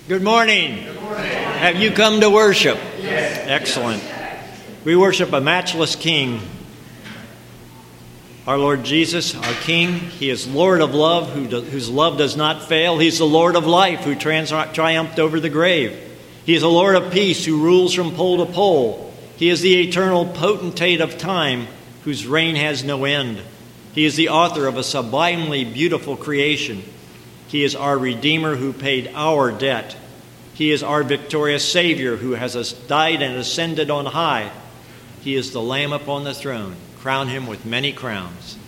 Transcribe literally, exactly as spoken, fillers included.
Good morning. Good morning. Have you come to worship? Yes. Excellent. We worship a matchless King, our Lord Jesus, our King. He is Lord of love, who do, whose love does not fail. He's the Lord of life, who trans- triumphed over the grave. He is the Lord of peace, who rules from pole to pole. He is the eternal potentate of time, whose reign has no end. He is the author of a sublimely beautiful creation. He is our Redeemer who paid our debt. He is our victorious Savior who has died and ascended on high. He is the Lamb upon the throne. Crown him with many crowns.